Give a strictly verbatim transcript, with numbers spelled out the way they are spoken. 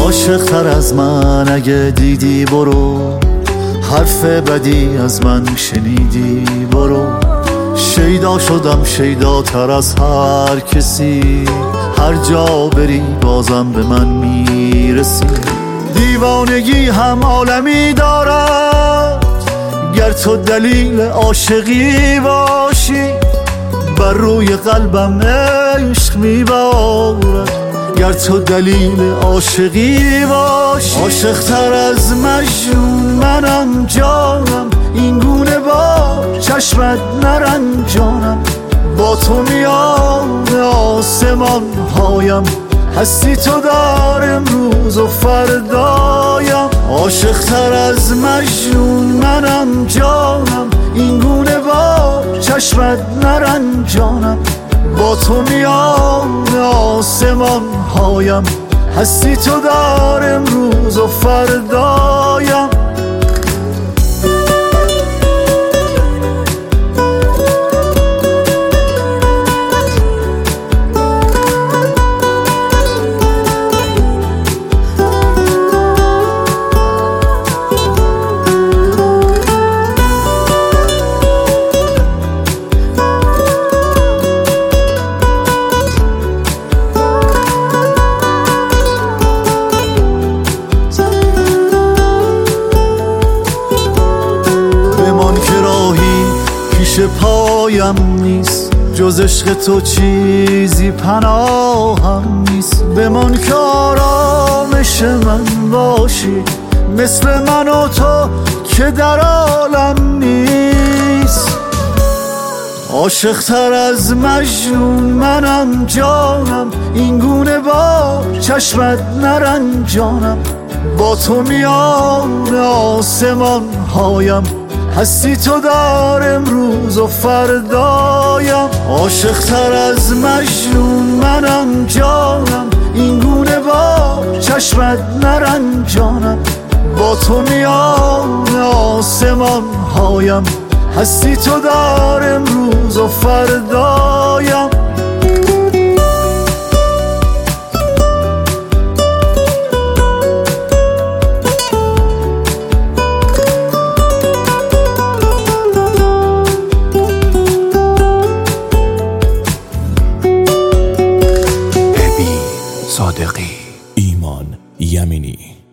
عاشق تر از من اگه دیدی برو، حرف بدی از من شنیدی برو. شیدا شدم شیدا تر از هر کسی، هر جا بری بازم به من میرسی. دیوانگی هم عالمی دارد، گر تو دلیل عاشقی باشی. بر روی قلبم عشق میبارد، گر تو دلیل عاشقی باشی. عاشق تر از مجنون منم جانم، این گونه با چشمت نرنجانم. با تو میان آسمان هایم، هستی تو دار امروز و فردایم. عاشق تر از مجنون منم جانم، این گونه با چشمت نرنجانم. با تو میان آسمان هایم، هستی تو دار امروز و فردایم. پیش پایم نیست جز عشق تو، چیزی پناهم نیست. بمان که آرامش من باشی، مثل من و تو که در عالم نیست. عاشق تر از مجنون منم جانم، این گونه با چشمت نرنجانم. با تو میان آسمان هایم، هستی تو دار امروز و فردایم. عاشق تر از مجنون منم جانم، این گونه با چشمت نرنجانم. با تو میان آسمان هایم، هستی تو دار امروز و فردایم. صادقی، ایمان یمینی.